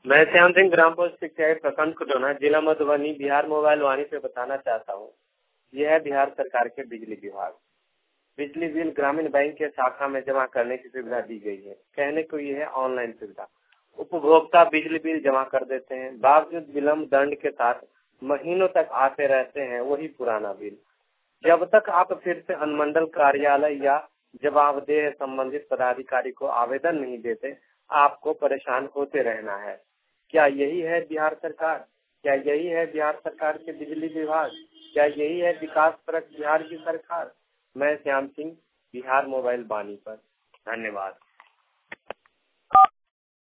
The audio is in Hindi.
मैं श्याम सिंह, ग्राम पोस्ट शिक्षक प्रखंड खुटौना, जिला मधुबनी, बिहार मोबाइल वाणी से बताना चाहता हूँ। यह है बिहार सरकार के बिजली विभाग। बिजली बिल ग्रामीण बैंक के शाखा में जमा करने की सुविधा दी गई है। कहने को यह है ऑनलाइन सुविधा। उपभोक्ता बिजली बिल जमा कर देते हैं, बावजूद विलम्ब दंड के साथ महीनों तक आते रहते हैं वही पुराना बिल। जब तक आप फिर से अनुमंडल कार्यालय या जवाबदेह संबंधित पदाधिकारी को आवेदन नहीं देते, आपको परेशान होते रहना है। क्या यही है बिहार सरकार? क्या यही है बिहार सरकार के बिजली विभाग? क्या यही है विकास परक बिहार की सरकार? मैं श्याम सिंह, बिहार मोबाइल वाणी पर। धन्यवाद।